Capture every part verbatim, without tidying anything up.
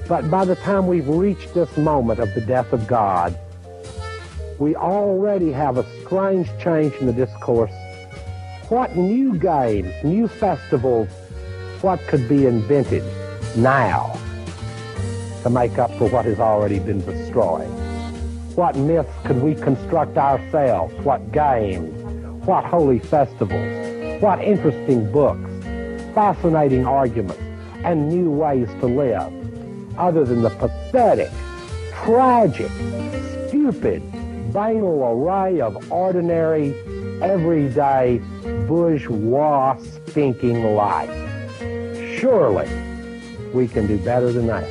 But by the time we've reached this moment of the death of God, we already have a strange change in the discourse. What new games, new festivals, what could be invented now to make up for what has already been destroyed? What myths could we construct ourselves? What games? What holy festivals? What interesting books, fascinating arguments, and new ways to live, other than the pathetic, tragic, stupid, banal array of ordinary, everyday, bourgeois thinking life? Surely we can do better than that.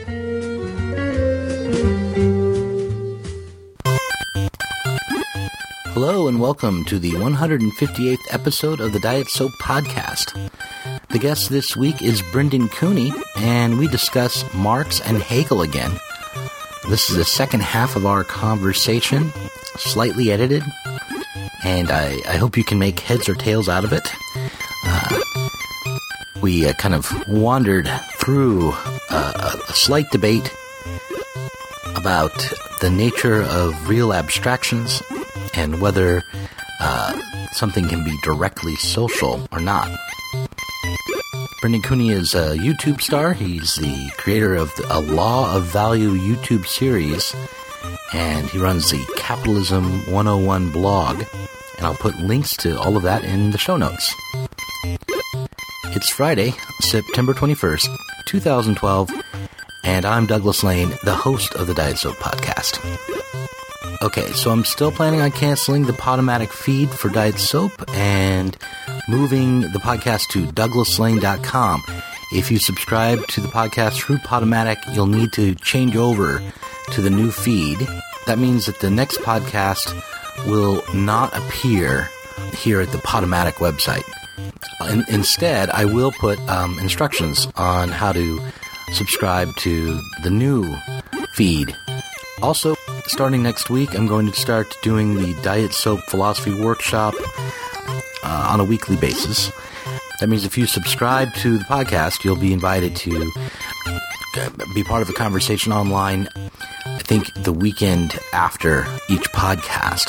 Hello and welcome to the one hundred fifty-eighth episode of the Diet Soap Podcast. The guest this week is Brendan Cooney, and we discuss Marx and Hegel again. This is the second half of our conversation, slightly edited, and I, I hope you can make heads or tails out of it. Uh, we uh, kind of wandered through uh, a slight debate about the nature of real abstractions and whether uh, something can be directly social or not. Brendan Cooney is a YouTube star. He's the creator of the, a Law of Value YouTube series, and he runs the Capitalism one oh one blog, and I'll put links to all of that in the show notes. It's Friday, September twenty-first, twenty twelve, and I'm Douglas Lane, the host of the Diet Soap Podcast. Okay, so I'm still planning on canceling the Podomatic feed for Diet Soap and moving the podcast to douglas lane dot com. If you subscribe to the podcast through Podomatic, you'll need to change over to the new feed. That means that the next podcast will not appear here at the Podomatic website. In, instead, I will put um, instructions on how to subscribe to the new feed. Also, starting next week, I'm going to start doing the Diet Soap Philosophy Workshop uh, on a weekly basis. That means if you subscribe to the podcast, you'll be invited to be part of a conversation online, I think the weekend after each podcast.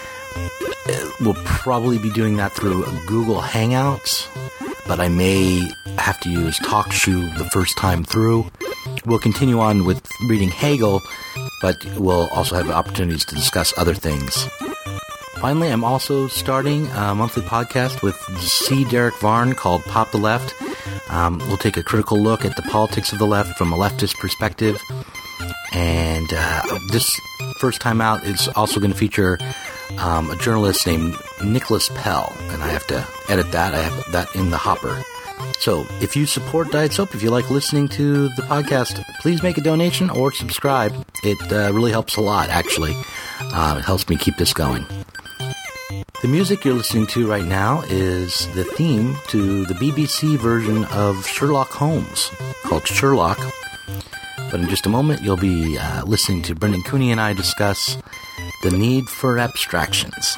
We'll probably be doing that through Google Hangouts, but I may have to use TalkShoe the first time through. We'll continue on with reading Hegel, but we'll also have opportunities to discuss other things. Finally, I'm also starting a monthly podcast with C. Derek Varn called Pop the Left. Um, we'll take a critical look at the politics of the left from a leftist perspective. And uh, this first time out is also going to feature um, a journalist named Nicholas Pell, and I have to edit that. I have that in the hopper. So if you support Diet Soap, if you like listening to the podcast, please make a donation or subscribe. It uh, really helps a lot, actually. Uh, it helps me keep this going. The music you're listening to right now is the theme to the B B C version of Sherlock Holmes, called Sherlock. But in just a moment, you'll be uh, listening to Brendan Cooney and I discuss the need for abstractions.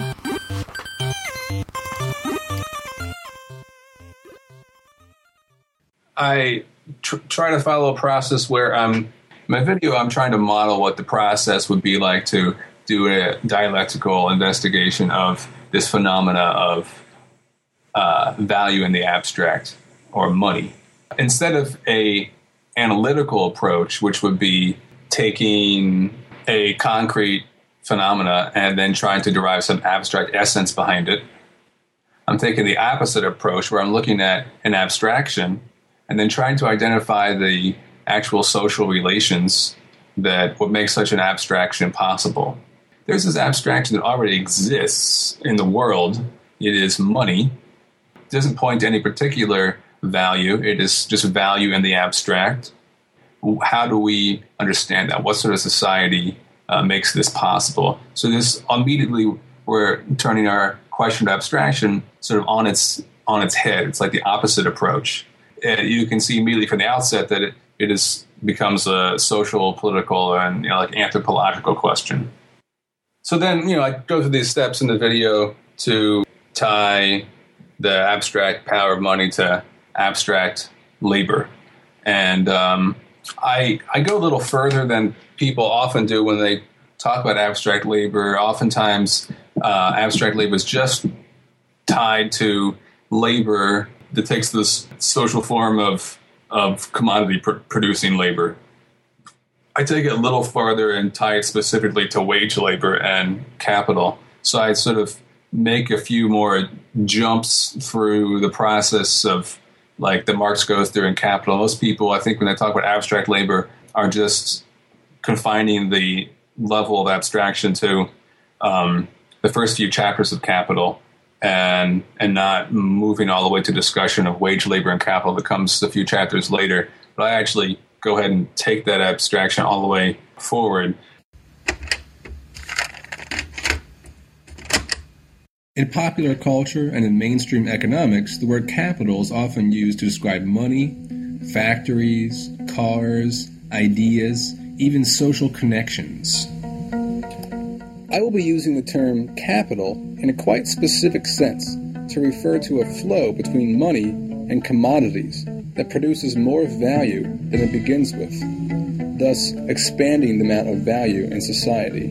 I tr- try to follow a process where um, my video, I'm trying to model what the process would be like to do a dialectical investigation of this phenomena of uh, value in the abstract or money. Instead of a analytical approach, which would be taking a concrete phenomena and then trying to derive some abstract essence behind it, I'm taking the opposite approach where I'm looking at an abstraction and then trying to identify the actual social relations that would make such an abstraction possible. There's this abstraction that already exists in the world. It is money. It doesn't point to any particular value. It is just value in the abstract. How do we understand that? What sort of society uh, makes this possible? So this immediately we're turning our question of abstraction sort of on its on its head. It's like the opposite approach. Uh, you can see immediately from the outset that it, it is becomes a social, political, and you know, like anthropological question. So then, you know, I go through these steps in the video to tie the abstract power of money to abstract labor, and um, I I go a little further than people often do when they talk about abstract labor. Oftentimes, uh, abstract labor is just tied to labor that takes this social form of of commodity pr- producing labor. I take it a little farther and tie it specifically to wage labor and capital. So I sort of make a few more jumps through the process of like that Marx goes through in Capital. Most people, I think, when they talk about abstract labor, are just confining the level of abstraction to um, the first few chapters of Capital, and and not moving all the way to discussion of wage labor and capital that comes a few chapters later. But I actually go ahead and take that abstraction all the way forward. In popular culture and in mainstream economics, the word capital is often used to describe money, factories, cars, ideas, even social connections. I will be using the term capital in a quite specific sense to refer to a flow between money and commodities that produces more value than it begins with, thus expanding the amount of value in society.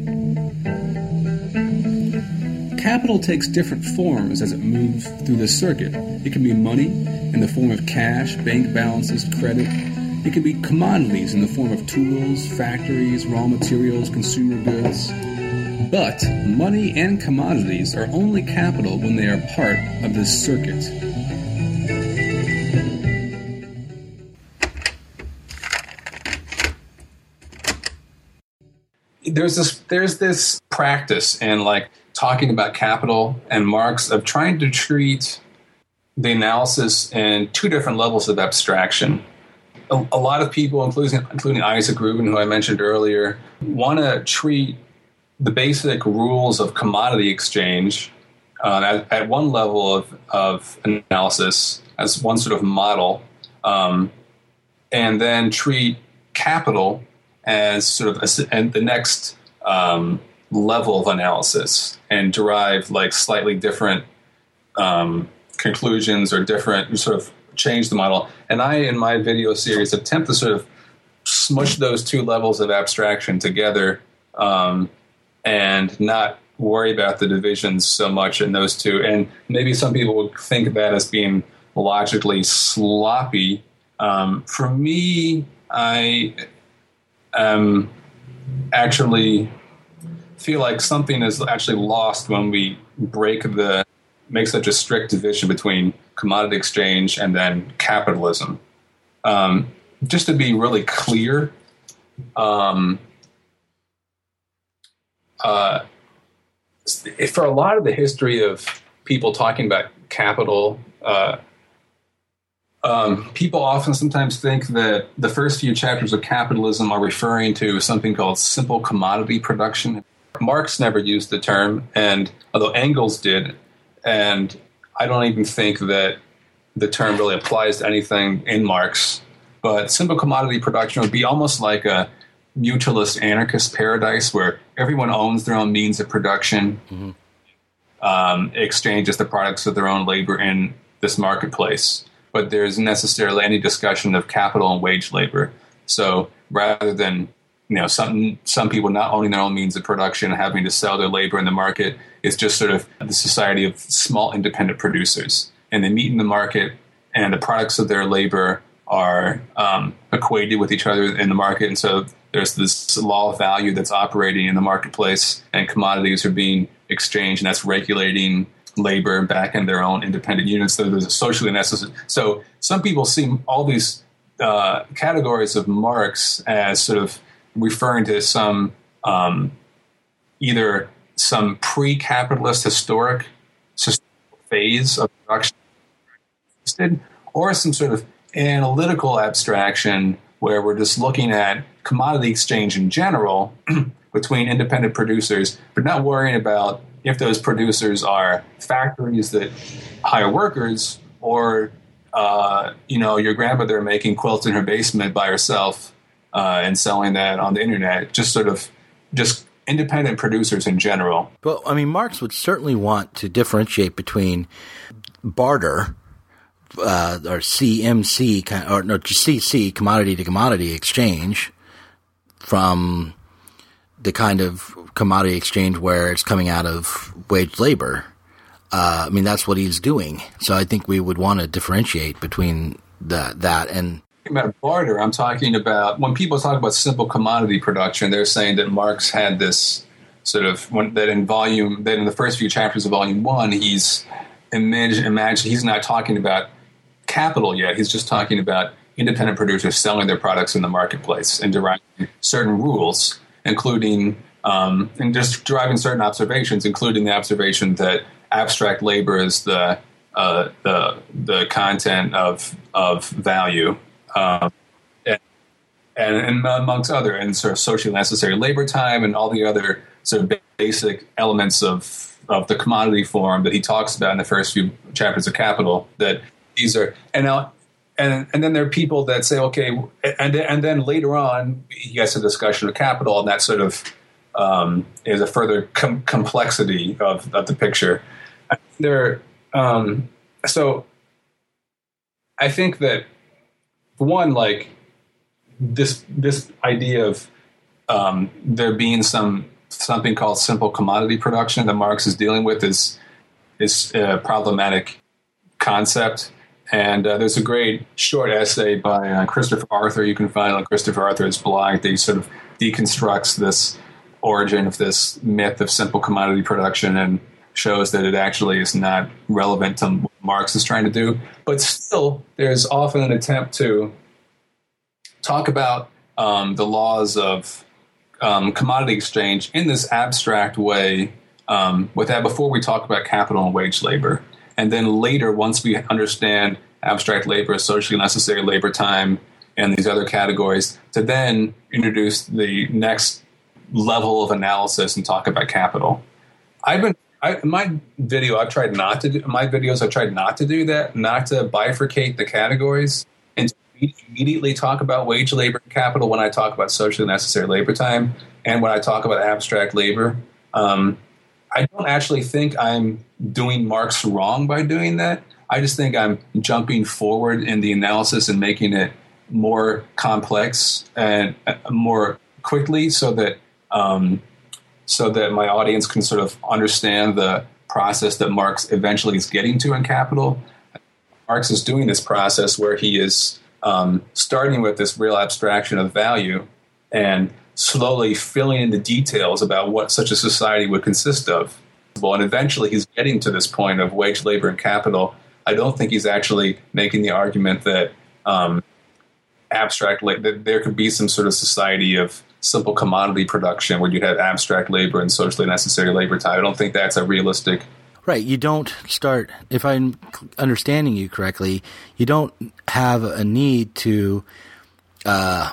Capital takes different forms as it moves through the circuit. It can be money in the form of cash, bank balances, credit. It can be commodities in the form of tools, factories, raw materials, consumer goods. But money and commodities are only capital when they are part of this circuit. There's this there's this practice in like talking about capital and Marx of trying to treat the analysis in two different levels of abstraction. A, a lot of people, including including Isaac Rubin, who I mentioned earlier, want to treat the basic rules of commodity exchange uh, at, at one level of, of analysis as one sort of model, um, and then treat capital as sort of a, and the next um, level of analysis, and derive like slightly different um, conclusions or different sort of change the model. And I, in my video series, attempt to sort of smush those two levels of abstraction together um, and not worry about the divisions so much in those two. And maybe some people would think of that as being logically sloppy. Um, for me, I um, actually feel like something is actually lost when we break the make such a strict division between commodity exchange and then capitalism. Um, just to be really clear, um, uh, for a lot of the history of people talking about capital, uh, um, people often sometimes think that the first few chapters of capitalism are referring to something called simple commodity production. Marx never used the term, and although Engels did, and I don't even think that the term really applies to anything in Marx, but simple commodity production would be almost like a mutualist anarchist paradise where everyone owns their own means of production, mm-hmm. um, exchanges the products of their own labor in this marketplace, but there isn't necessarily any discussion of capital and wage labor. So rather than you know, some some people not owning their own means of production and having to sell their labor in the market, it's just sort of the society of small independent producers. And they meet in the market, and the products of their labor are um, equated with each other in the market. And so there's this law of value that's operating in the marketplace, and commodities are being exchanged, and that's regulating labor back in their own independent units. So there's a socially necessary. So some people see all these uh, categories of Marx as sort of referring to some um, either some pre-capitalist historic phase of production, or some sort of analytical abstraction where we're just looking at commodity exchange in general between independent producers, but not worrying about if those producers are factories that hire workers or, uh, you know, your grandmother making quilts in her basement by herself Uh, and selling that on the internet, just sort of just independent producers in general. Well, I mean, Marx would certainly want to differentiate between barter, uh, or C M C, or no, C C, commodity to commodity exchange, from the kind of commodity exchange where it's coming out of wage labor. Uh, I mean, that's what he's doing. So I think we would want to differentiate between the, that and... About barter, I'm talking about, when people talk about simple commodity production, they're saying that Marx had this sort of, when, that in volume, that in the first few chapters of volume one, he's imagine, imagine he's not talking about capital yet. He's just talking about independent producers selling their products in the marketplace and deriving certain rules, including, um, and just deriving certain observations, including the observation that abstract labor is the uh, the the content of of value, um, and, and amongst other, and sort of socially necessary labor time, and all the other sort of basic elements of of the commodity form that he talks about in the first few chapters of Capital. That these are, and now, and and then there are people that say, okay, and and then later on he gets a discussion of capital, and that sort of um, is a further com- complexity of of the picture. There, um, so I think that for one, like this this idea of um, there being some something called simple commodity production that Marx is dealing with is is a problematic concept. And uh, there's a great short essay by uh, Christopher Arthur you can find on Christopher Arthur's blog that he sort of deconstructs this origin of this myth of simple commodity production and shows that it actually is not relevant to what Marx is trying to do. But still, there's often an attempt to talk about um, the laws of um, commodity exchange in this abstract way um, with that before we talk about capital and wage labor. And then later, once we understand abstract labor, socially necessary labor time, and these other categories, to then introduce the next level of analysis and talk about capital. I've been I, my video, I've tried not to do, my videos, I've tried not to do that, not to bifurcate the categories and to immediately talk about wage labor and capital when I talk about socially necessary labor time and when I talk about abstract labor. Um, I don't actually think I'm doing Marx wrong by doing that. I just think I'm jumping forward in the analysis and making it more complex and more quickly so that um, so that my audience can sort of understand the process that Marx eventually is getting to in Capital. Marx is doing this process where he is um, starting with this real abstraction of value and slowly filling in the details about what such a society would consist of. And eventually he's getting to this point of wage labor and capital. I don't think he's actually making the argument that um, abstract la- that there could be some sort of society of simple commodity production where you'd have abstract labor and socially necessary labor time. I don't think that's a realistic. Right. You don't start, if I'm understanding you correctly, you don't have a need to uh,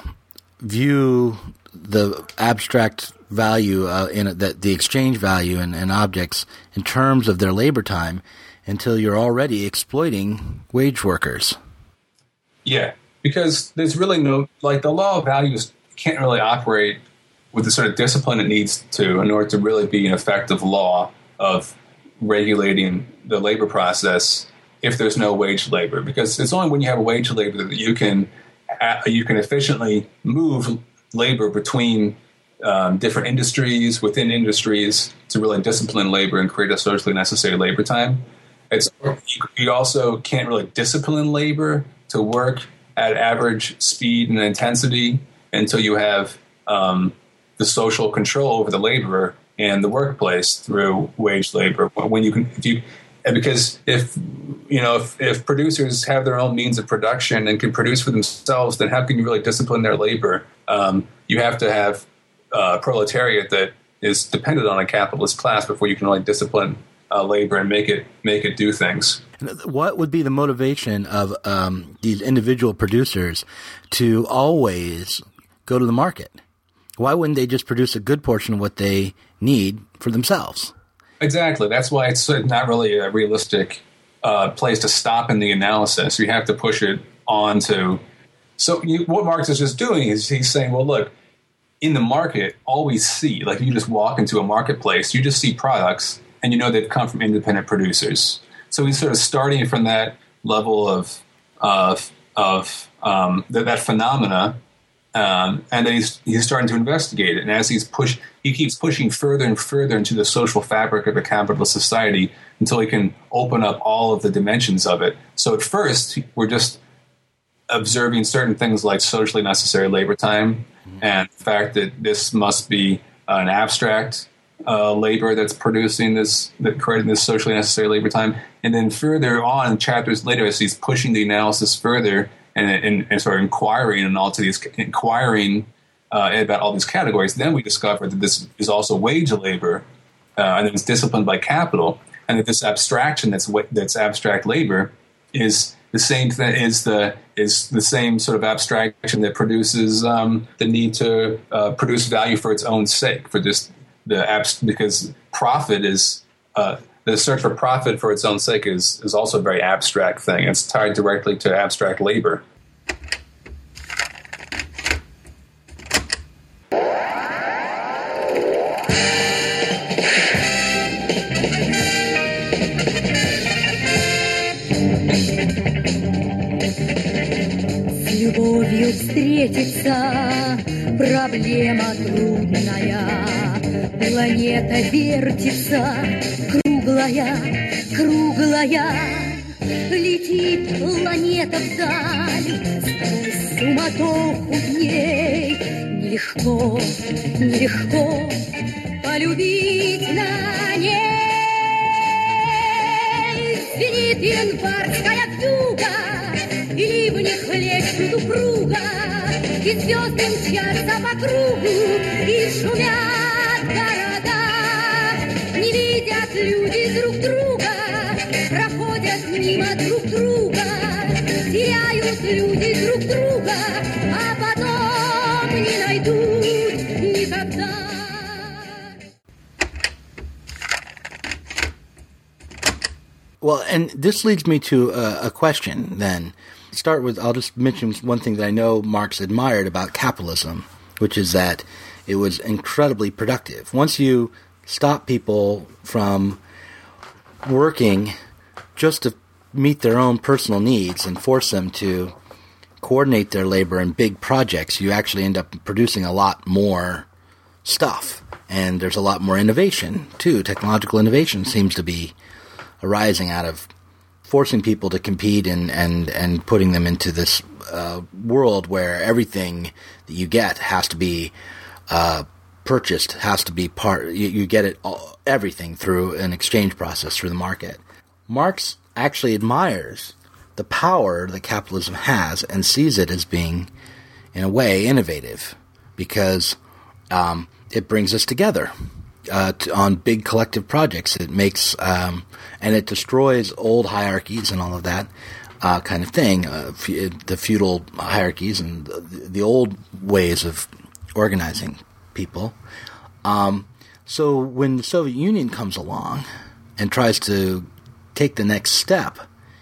view the abstract value uh, in that the exchange value in, in objects in terms of their labor time until you're already exploiting wage workers. Yeah, because there's really no, like the law of values can't really operate with the sort of discipline it needs to in order to really be an effective law of regulating the labor process if there's no wage labor. Because it's only when you have a wage labor that you can uh, you can efficiently move labor between um, different industries, within industries, to really discipline labor and create a socially necessary labor time. It's you, you also can't really discipline labor to work at average speed and intensity until you have um, the social control over the laborer and the workplace through wage labor. When you can, if you, because if you know, if, if producers have their own means of production and can produce for themselves, then how can you really discipline their labor? Um, you have to have a proletariat that is dependent on a capitalist class before you can really discipline uh, labor and make it make it do things. What would be the motivation of um, these individual producers to always go to the market? Why wouldn't they just produce a good portion of what they need for themselves? Exactly. That's why it's not really a realistic uh, place to stop in the analysis. You have to push it on to. So you, what Marx is just doing is he's saying, well, look, in the market, all we see, like if you just walk into a marketplace, you just see products and you know they've come from independent producers. So he's sort of starting from that level of of of um, that, that phenomena, um, and then he's he's starting to investigate it. And as he's push, he keeps pushing further and further into the social fabric of a capitalist society until he can open up all of the dimensions of it. So at first, we're just observing certain things like socially necessary labor time, and the fact that this must be an abstract uh, labor that's producing this, that creating this socially necessary labor time. And then further on, chapters later, as he's pushing the analysis further and, and, and sort of inquiring and all to these inquiring uh, about all these categories, then we discover that this is also wage labor, uh, and that it's disciplined by capital, and that this abstraction that's that's abstract labor is the same thing is the is the same sort of abstraction that produces um, the need to uh, produce value for its own sake, for just the abs- because profit is uh, the search for profit for its own sake is is also a very abstract thing. It's tied directly to abstract labor. Встретится проблема трудная, планета вертится, круглая, круглая, летит планета вдаль, сквозь суматоху дней, нелегко, нелегко полюбить на ней. Звенит январская вьюга, и ливни хлещут упруга, и звезды мчатся по кругу, и шумят города. Не видят люди друг друга, проходят мимо друг друга, теряют люди друг друга, а потом не найдут никогда. Well, and this leads me to a, a question then. Start with, I'll just mention one thing that I know Marx admired about capitalism, which is that it was incredibly productive. Once you stop people from working just to meet their own personal needs and force them to coordinate their labor in big projects, you actually end up producing a lot more stuff. And there's a lot more innovation, too. Technological innovation seems to be arising out of forcing people to compete and, and, and putting them into this uh, world where everything that you get has to be uh, purchased, has to be part, you, you get it all, everything through an exchange process through the market. Marx actually admires the power that capitalism has and sees it as being, in a way, innovative because um, it brings us together. Uh, to, on big collective projects. It makes, um, and it destroys old hierarchies and all of that uh, kind of thing, uh, fe- the feudal hierarchies and the, the old ways of organizing people. Um, so when the Soviet Union comes along and tries to take the next step,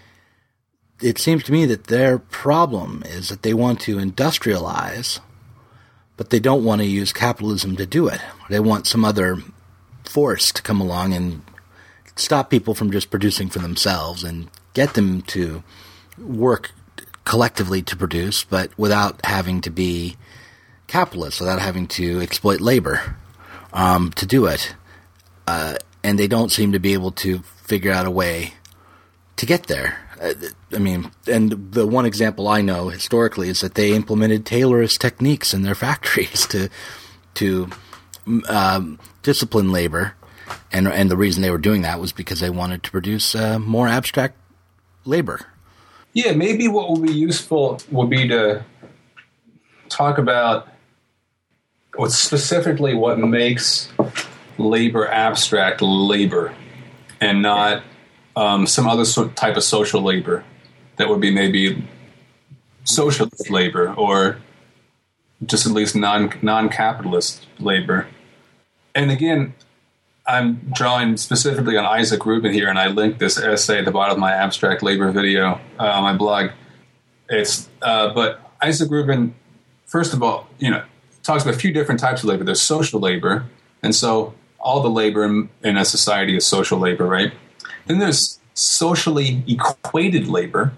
it seems to me that their problem is that they want to industrialize, but they don't want to use capitalism to do it. They want some other force to come along and stop people from just producing for themselves and get them to work collectively to produce, but without having to be capitalists, without having to exploit labor um, to do it. Uh, and they don't seem to be able to figure out a way to get there. Uh, I mean, and the one example I know historically is that they implemented Taylorist techniques in their factories to to um, discipline labor, and and the reason they were doing that was because they wanted to produce uh, more abstract labor. Yeah, maybe what would be useful would be to talk about what specifically what makes labor abstract labor, and not um, some other sort type of social labor that would be maybe socialist labor or just at least non non-capitalist labor. And again, I'm drawing specifically on Isaac Rubin here, and I linked this essay at the bottom of my abstract labor video uh, on my blog. It's uh, but Isaac Rubin, first of all, you know, talks about a few different types of labor. There's social labor, and so all the labor in, in a society is social labor, right? Then there's socially equated labor.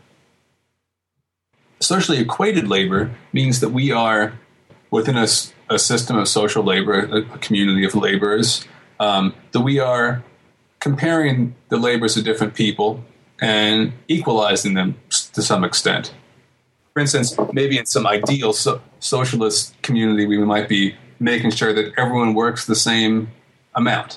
Socially equated labor means that we are within a, a system of social labor, a, a community of laborers, um, that we are comparing the labors of different people and equalizing them to some extent. For instance, maybe in some ideal so- socialist community, we might be making sure that everyone works the same amount,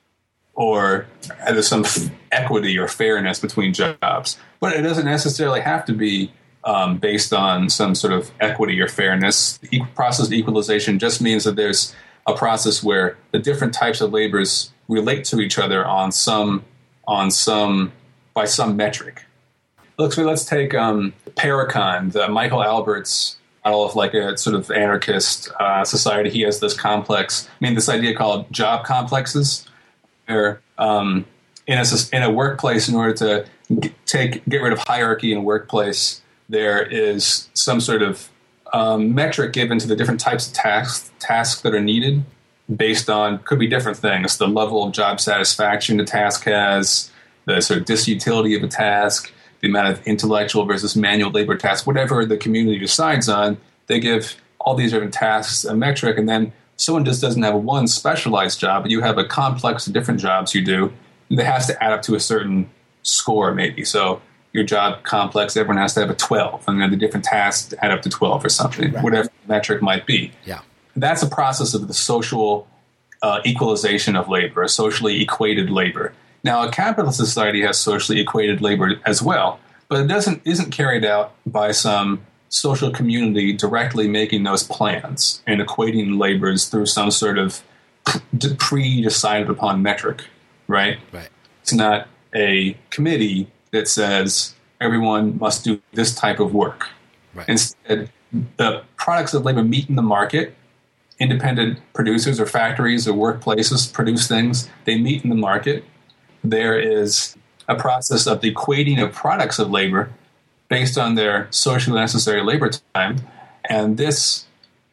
or there's some f- equity or fairness between jobs. But it doesn't necessarily have to be um, based on some sort of equity or fairness. The e- process of equalization just means that there's a process where the different types of labors relate to each other on some, on some, by some metric. Look, so let's take um, Paracon, the Michael Albert's model of like a sort of anarchist uh, society. He has this complex, I mean, this idea called job complexes, where um, in a in a workplace, in order to get, take get rid of hierarchy in a workplace, there is some sort of um, metric given to the different types of tasks tasks that are needed, based on, could be different things: the level of job satisfaction the task has, the sort of disutility of a task, the amount of intellectual versus manual labor tasks, whatever the community decides on. They give all these different tasks a metric, and then someone just doesn't have one specialized job, but you have a complex of different jobs you do, and that has to add up to a certain score, maybe. So your job complex, everyone has to have a twelve, and then the different tasks add up to twelve or something, right, whatever the metric might be. Yeah. That's a process of the social uh, equalization of labor, a socially equated labor. Now, a capitalist society has socially equated labor as well, but it doesn't isn't carried out by some social community directly making those plans and equating labors through some sort of pre-decided upon metric, right? Right. It's not a committee that says everyone must do this type of work. Right. Instead, the products of labor meet in the market. Independent producers or factories or workplaces produce things. They meet in the market. There is a process of equating of products of labor based on their socially necessary labor time, and this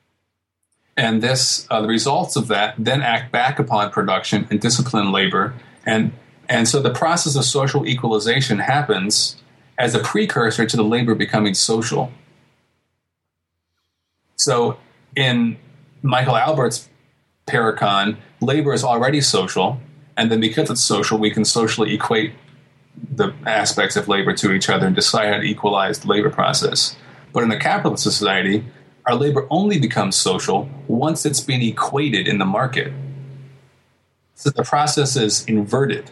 and this uh, the results of that then act back upon production and discipline labor, and and so the process of social equalization happens as a precursor to the labor becoming social. So in Michael Albert's Paracon, labor is already social, and then because it's social, we can socially equate the aspects of labor to each other and decide how to equalize the labor process. But in a capitalist society, our labor only becomes social once it's been equated in the market. So the process is inverted.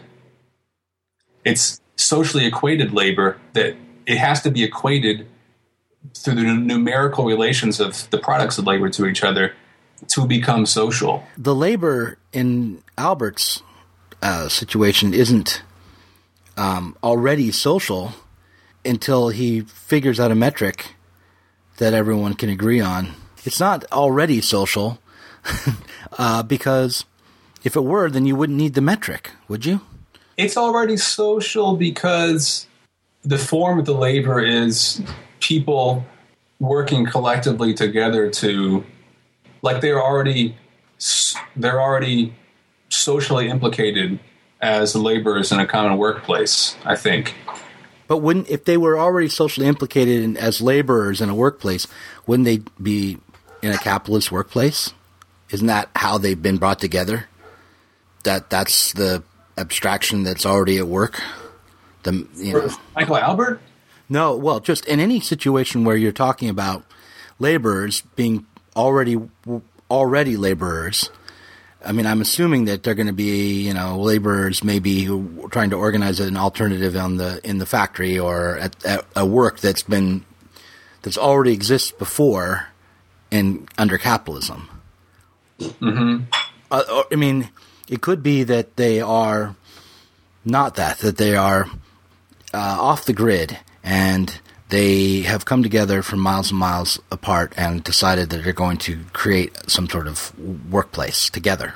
It's socially equated labor that it has to be equated through the numerical relations of the products of labor to each other to become social. The labor in Albert's uh, situation isn't um, already social until he figures out a metric that everyone can agree on. It's not already social uh, because if it were, then you wouldn't need the metric, would you? It's already social because the form of the labor is people working collectively together to, like they're already they're already socially implicated as laborers in a common workplace, I think. But wouldn't, if they were already socially implicated in, as laborers in a workplace, wouldn't they be in a capitalist workplace? Isn't that how they've been brought together? That that's the abstraction that's already at work. The you know. Michael Albert? No, well, just in any situation where you're talking about laborers being already already laborers. I mean, I'm assuming that they're going to be, you know, laborers maybe who are trying to organize an alternative on the in the factory or at, at a work that's been that's already exists before in under capitalism. Mm-hmm. Uh, I mean, it could be that they are not that that they are uh, off the grid and they have come together from miles and miles apart and decided that they're going to create some sort of workplace together.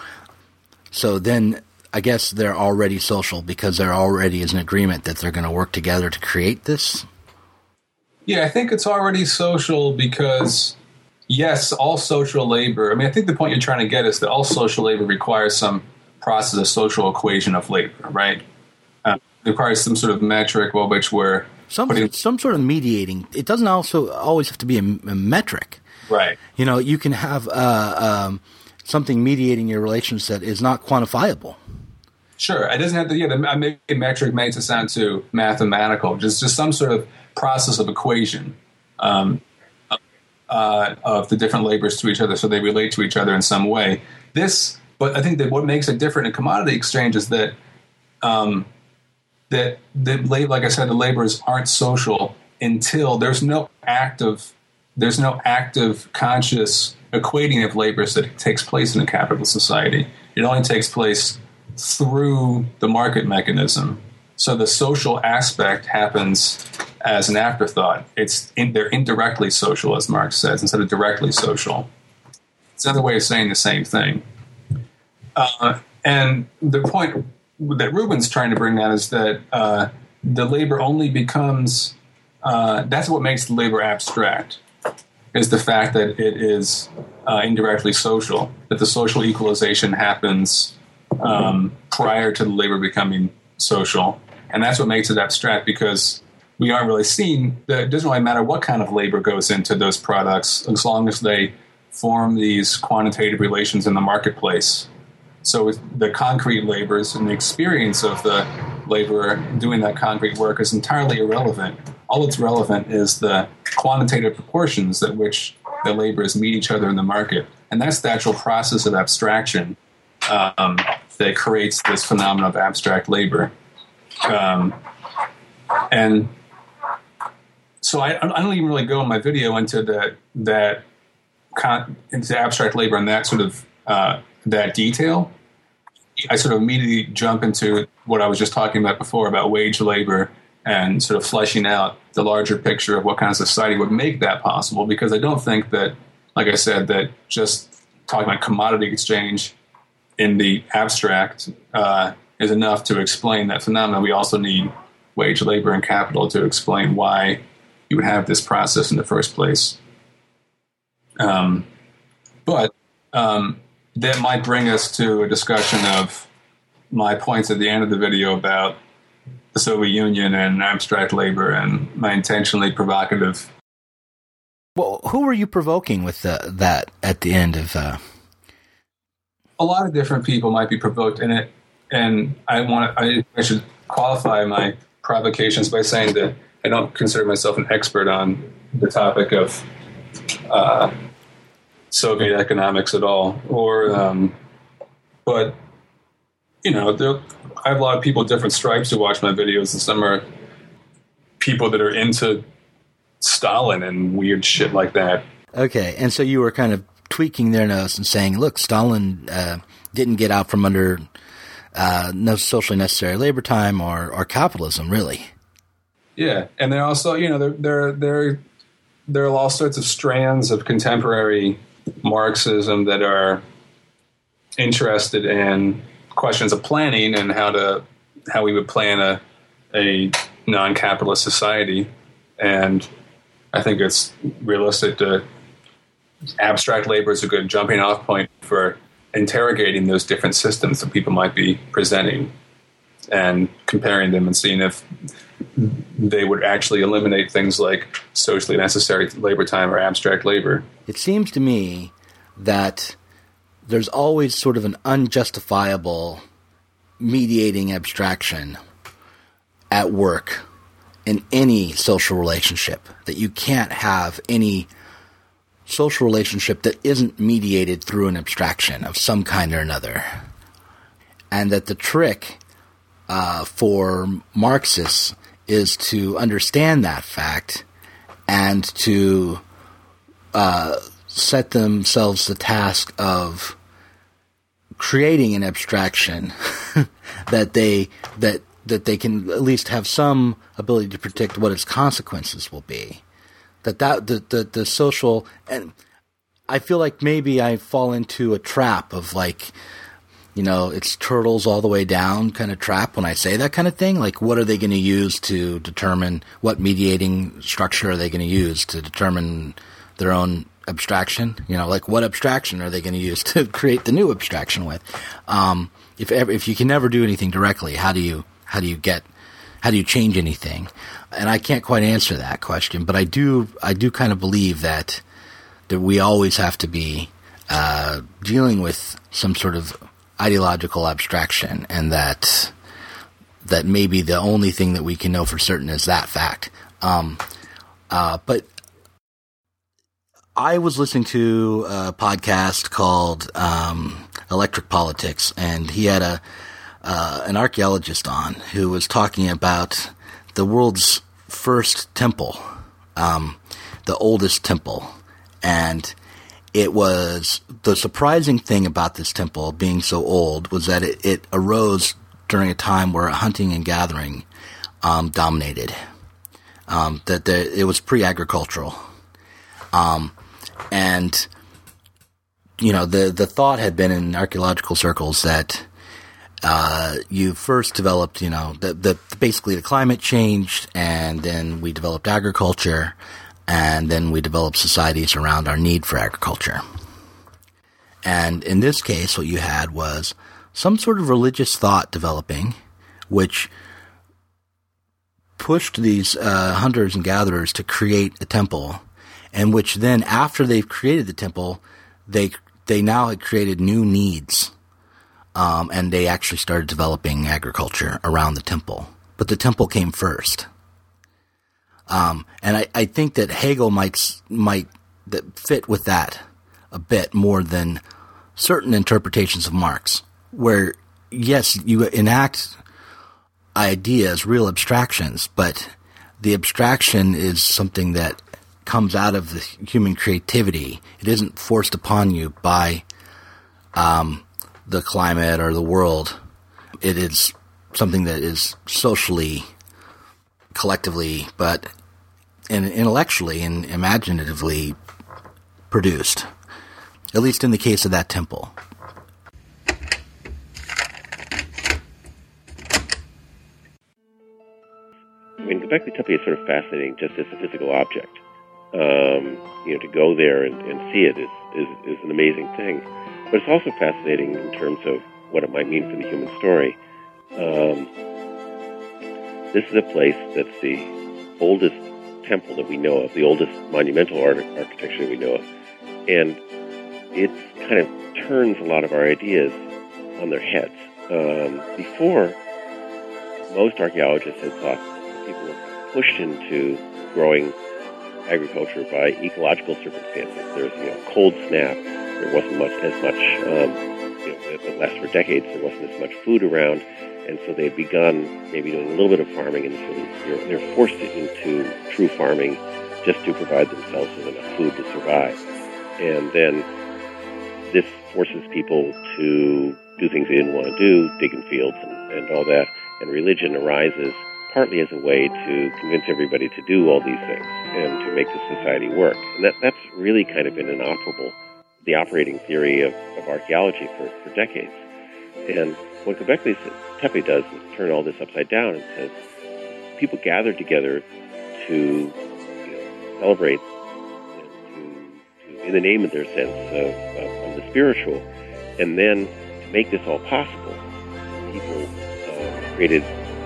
So then I guess they're already social because there already is an agreement that they're going to work together to create this. Yeah, I think it's already social because, yes, all social labor, I mean, I think the point you're trying to get is that all social labor requires some process of social equation of labor, right? Uh, requires some sort of metric, well, which we're some putting, some sort of mediating. It doesn't also always have to be a, a metric, right? You know, you can have uh, um, something mediating your relations that is not quantifiable. Sure, it doesn't have to. Yeah, the, I make a metric makes it sound too mathematical. Just just some sort of process of equation um, uh, of the different labors to each other, so they relate to each other in some way. This, but I think that what makes it different in commodity exchange is that um, that the labor, like I said, the laborers aren't social until there's no active there's no active conscious equating of labors that takes place in a capitalist society. It only takes place through the market mechanism. So the social aspect happens as an afterthought. It's in, they're indirectly social, as Marx says, instead of directly social. It's another way of saying the same thing. Uh, and the point that Rubin's trying to bring out is that uh, the labor only becomes, uh, that's what makes the labor abstract, is the fact that it is uh, indirectly social, that the social equalization happens Um, prior to the labor becoming social. And that's what makes it abstract, because we aren't really seeing that it doesn't really matter what kind of labor goes into those products as long as they form these quantitative relations in the marketplace. So with the concrete labors and the experience of the laborer doing that concrete work is entirely irrelevant. All that's relevant is the quantitative proportions at which the laborers meet each other in the market. And that's the actual process of abstraction Um, that creates this phenomenon of abstract labor. Um, and so I, I don't even really go in my video into that, that con, into abstract labor and that sort of, uh, that detail. I sort of immediately jump into what I was just talking about before about wage labor and sort of fleshing out the larger picture of what kind of society would make that possible, because I don't think that, like I said, that just talking about commodity exchange in the abstract uh, is enough to explain that phenomenon. We also need wage labor and capital to explain why you would have this process in the first place. Um, but um, that might bring us to a discussion of my points at the end of the video about the Soviet Union and abstract labor and my intentionally provocative. Well, who were you provoking with the, that at the end of... Uh... A lot of different people might be provoked in it, and I want I, I should qualify my provocations by saying that I don't consider myself an expert on the topic of uh, Soviet economics at all, or um, but you know, there, I have a lot of people of different stripes who watch my videos, and some are people that are into Stalin and weird shit like that. Okay, and so you were kind of tweaking their nose and saying, look, Stalin uh, didn't get out from under uh, no socially necessary labor time or, or capitalism, really. Yeah, and they're also, you know, there there there there are all sorts of strands of contemporary Marxism that are interested in questions of planning and how to how we would plan a a non-capitalist society, and I think it's realistic to. Abstract labor is a good jumping off point for interrogating those different systems that people might be presenting and comparing them and seeing if they would actually eliminate things like socially necessary labor time or abstract labor. It seems to me that there's always sort of an unjustifiable mediating abstraction at work in any social relationship, that you can't have any social relationship that isn't mediated through an abstraction of some kind or another. And that the trick uh, for Marxists is to understand that fact and to uh, set themselves the task of creating an abstraction that they that that they can at least have some ability to predict what its consequences will be. That that the, the the social, and I feel like maybe I fall into a trap of like, you know, it's turtles all the way down kind of trap when I say that kind of thing. Like, what are they going to use to determine what mediating structure are they going to use to determine their own abstraction? You know, like what abstraction are they going to use to create the new abstraction with? Um, if ever, if you can never do anything directly, how do you how do you get how do you change anything? And I can't quite answer that question, but I do I do kind of believe that that we always have to be uh, dealing with some sort of ideological abstraction, and that that maybe the only thing that we can know for certain is that fact. Um, uh, but I was listening to a podcast called um, Electric Politics, and he had a uh, an archaeologist on who was talking about the world's first temple, um, the oldest temple. And it was, the surprising thing about this temple being so old was that it, it arose during a time where hunting and gathering um, dominated. Um, that the, it was pre-agricultural. Um, and, you know, the, the thought had been in archaeological circles that uh, you first developed, you know, the, the basically the climate changed, and then we developed agriculture, and then we developed societies around our need for agriculture. And in this case, what you had was some sort of religious thought developing, which pushed these uh, hunters and gatherers to create a temple, and which then, after they've created the temple, they they now had created new needs, um, and they actually started developing agriculture around the temple. But the temple came first. Um, and I, I think that Hegel might might that fit with that a bit more than certain interpretations of Marx, where, yes, you enact ideas, real abstractions, but the abstraction is something that comes out of the human creativity. It isn't forced upon you by um, the climate or the world. It is something that is socially, collectively, but and intellectually and imaginatively produced, at least in the case of that temple. I mean, Göbekli Tepe is sort of fascinating just as a physical object. Um, you know, to go there and, and see it is, is, is an amazing thing. But it's also fascinating in terms of what it might mean for the human story. Um, this is a place that's the oldest temple that we know of, the oldest monumental art- architecture that we know of. And it kind of turns a lot of our ideas on their heads. Um, before, most archaeologists had thought that people were pushed into growing agriculture by ecological circumstances. There was, you know, cold snap. There wasn't much as much, um, you know, that lasted for decades. There wasn't as much food around, and so they'd begun maybe doing a little bit of farming, and so they're, they're forced into true farming just to provide themselves with enough food to survive. And then this forces people to do things they didn't want to do, dig in fields and, and all that, and religion arises partly as a way to convince everybody to do all these things and to make the society work. And that, that's really kind of been inoperable, the operating theory of, of archaeology for, for decades. And what Göbekli Tepe does is turn all this upside down and says people gather together to, you know, celebrate, you know, to, to, in the name of their sense of, of, of the spiritual. And then to make this all possible, people uh, created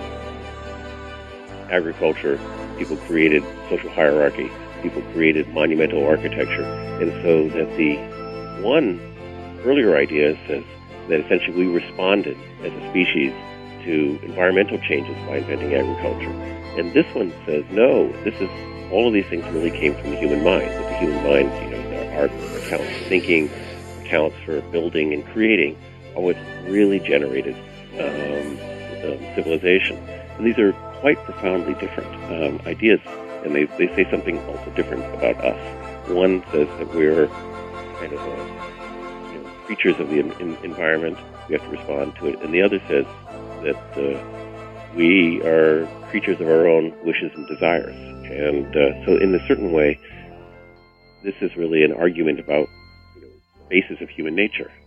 agriculture, people created social hierarchy, people created monumental architecture. And so that the one earlier idea says that essentially we responded as a species to environmental changes by inventing agriculture. And this one says, no, this is, all of these things really came from the human mind, that the human mind, you know, the art accounts for thinking, accounts for building and creating, are what really generated um, um, civilization. And these are quite profoundly different um, ideas, and they, they say something also different about us. One says that we're kind of uh, you know, creatures of the in, environment, we have to respond to it, and the other says that uh, we are creatures of our own wishes and desires. And uh, so in a certain way, this is really an argument about, you know, the basis of human nature.